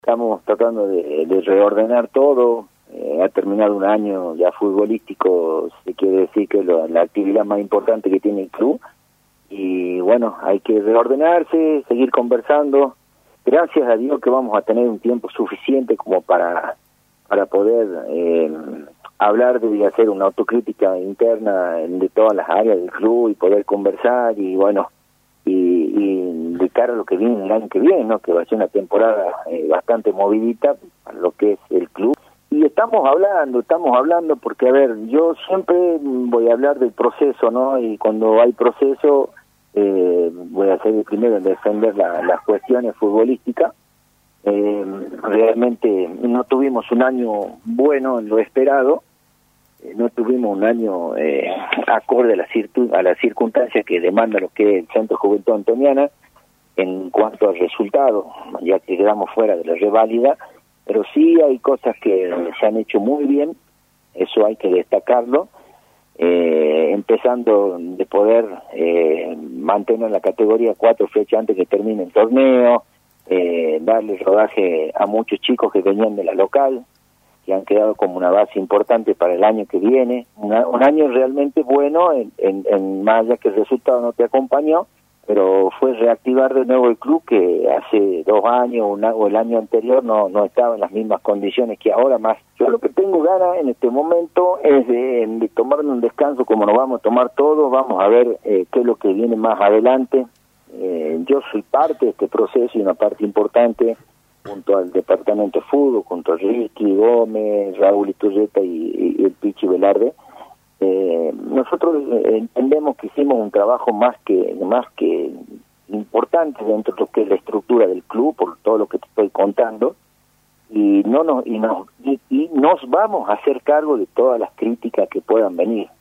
Estamos tratando de reordenar todo. Ha terminado un año ya futbolístico, se quiere decir que la actividad más importante que tiene el club. Y bueno, hay que reordenarse, seguir conversando. Gracias a Dios que vamos a tener un tiempo suficiente como para poder hablar de hacer una autocrítica interna de todas las áreas del club y poder conversar y bueno, y de cara a lo que viene el año que viene, ¿no? Que va a ser una temporada bastante movidita para lo que es el club. Y estamos hablando porque, a ver, yo siempre voy a hablar del proceso, ¿no? Y cuando hay proceso, voy a ser el primero en defender las cuestiones futbolísticas. Realmente no tuvimos un año bueno en lo esperado, no tuvimos un año acorde a las circunstancias que demanda lo que es el Centro Juventud Antoniana en cuanto al resultado, ya que quedamos fuera de la reválida, pero sí hay cosas que se han hecho muy bien, eso hay que destacarlo, empezando de poder mantener la categoría 4 fechas antes que termine el torneo, darle rodaje a muchos chicos que venían de la local, que han quedado como una base importante para el año que viene, un año realmente bueno, en más allá que el resultado no te acompañó, pero fue reactivar de nuevo el club que hace 2 años o el año anterior no estaba en las mismas condiciones que ahora más. Yo lo que tengo ganas en este momento es de tomarme un descanso como nos vamos a tomar todos, vamos a ver qué es lo que viene más adelante. Yo soy parte de este proceso y una parte importante junto al departamento de fútbol, junto a Ricky Gómez, Raúl Iturrieta y el Pichi Velarde. Nosotros entendemos que hicimos un trabajo más que importante dentro de lo que es la estructura del club, por todo lo que te estoy contando, y nos vamos a hacer cargo de todas las críticas que puedan venir.